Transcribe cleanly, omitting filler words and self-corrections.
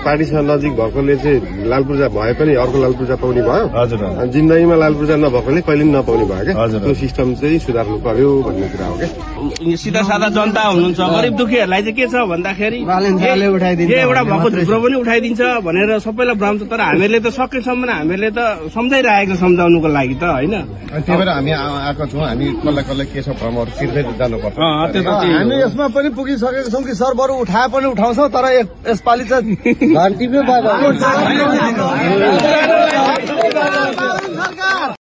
पार्टीसँग नजिक भएकोले चाहिँ लाल पूर्जा भए पनि अर्को लाल पूर्जा पाउने भयो। हजुर जिन्दगीमा लाल पूर्जा नभएकोले कहिले पनि नपाउने भयो क्या। हजुर। त्यो सिस्टम चाहिँ सुधार्नु पर्यो भन्ने कुरा हो क्या। सिधा साधा जनता हुनुहुन्छ, गरिब दुखीहरूलाई चाहिँ के छ भन्दाखेरि एउटा भएको झुक्रो पनि उठाइदिन्छ भनेर सबैलाई भ्रम छ। तर हामीहरूले त सकेसम्म हामीहरूले त सम्झाइरहेको सम्झाउनुको लागि त होइन। त्यही भएर हामी आएको छौँ। हामी कसलाई कसलाई के छ भ्रमहरू तिर्दै जानुपर्छ। हामी यसमा पनि पुगिसकेको छौँ कि सर बरु उठाए पनि उठाउँछौँ, तर यसपालि चाहिँ